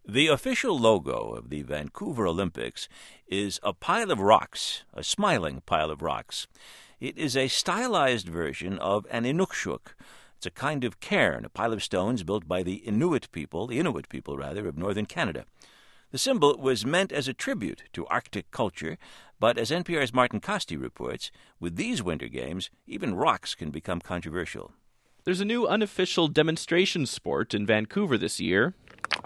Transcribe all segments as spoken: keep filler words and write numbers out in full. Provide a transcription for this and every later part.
The official logo of the Vancouver Olympics is a pile of rocks, a smiling pile of rocks. It is a stylized version of an Inukshuk. It's a kind of cairn, a pile of stones built by the Inuit people, the Inuit people, rather, of northern Canada. The symbol was meant as a tribute to Arctic culture, but as N P R's Martin Costi reports, with these Winter Games, even rocks can become controversial. There's a new unofficial demonstration sport in Vancouver this year.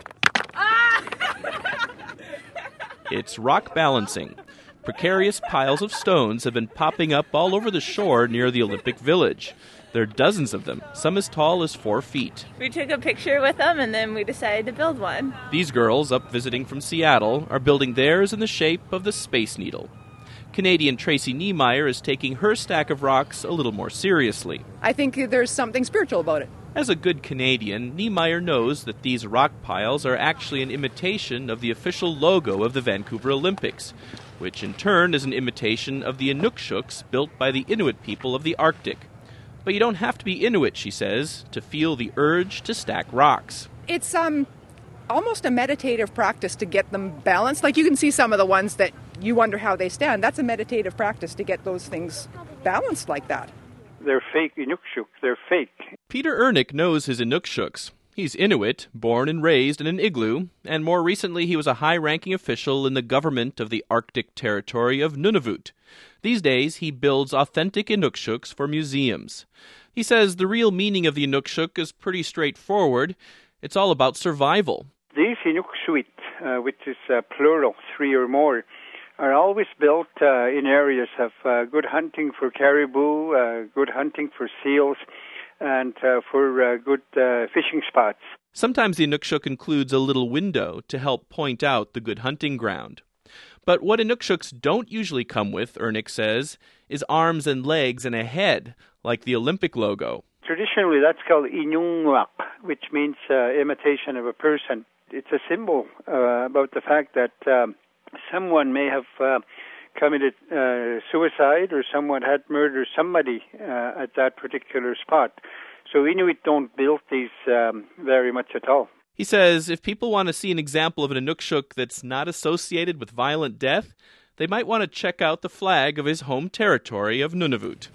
It's rock balancing. Precarious piles of stones have been popping up all over the shore near the Olympic Village. There are dozens of them, some as tall as four feet. We took a picture with them and then we decided to build one. These girls, up visiting from Seattle, are building theirs in the shape of the Space Needle. Canadian Tracy Niemeyer is taking her stack of rocks a little more seriously. I think there's something spiritual about it. As a good Canadian, Niemeyer knows that these rock piles are actually an imitation of the official logo of the Vancouver Olympics, which in turn is an imitation of the Inukshuks built by the Inuit people of the Arctic. But you don't have to be Inuit, she says, to feel the urge to stack rocks. It's um almost a meditative practice to get them balanced. Like you can see some of the ones that you wonder how they stand. That's a meditative practice to get those things balanced like that. They're fake Inukshuk. They're fake. Peter Ernick knows his Inukshuks. He's Inuit, born and raised in an igloo, and more recently he was a high-ranking official in the government of the Arctic territory of Nunavut. These days he builds authentic Inukshuks for museums. He says the real meaning of the Inukshuk is pretty straightforward. It's all about survival. These Inuksuit, uh, which is uh, plural, three or more, are always built uh, in areas of uh, good hunting for caribou, uh, good hunting for seals, and uh, for uh, good uh, fishing spots. Sometimes the Inukshuk includes a little window to help point out the good hunting ground. But what Inukshuks don't usually come with, Ernick says, is arms and legs and a head, like the Olympic logo. Traditionally, that's called Inungwak, which means uh, imitation of a person. It's a symbol uh, about the fact that um, someone may have uh, committed uh, suicide or someone had murdered somebody uh, at that particular spot. So Inuit don't build these um, very much at all. He says if people want to see an example of an Inukshuk that's not associated with violent death, they might want to check out the flag of his home territory of Nunavut.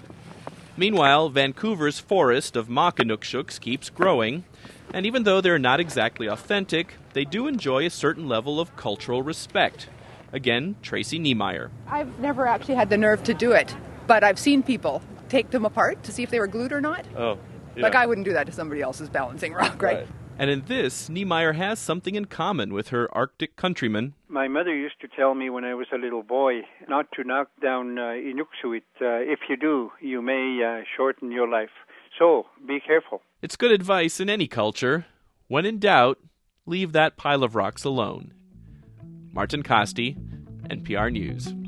Meanwhile, Vancouver's forest of mock Inukshuks keeps growing, and even though they're not exactly authentic, they do enjoy a certain level of cultural respect. Again, Tracy Niemeyer. I've never actually had the nerve to do it, but I've seen people take them apart to see if they were glued or not. Oh, yeah. Like I wouldn't do that to somebody else's balancing rock, right? Right. And in this, Niemeyer has something in common with her Arctic countrymen. My mother used to tell me when I was a little boy not to knock down uh, Inuksuit. Uh, if you do, you may uh, shorten your life. So, be careful. It's good advice in any culture. When in doubt, leave that pile of rocks alone. Martin Costi, N P R News.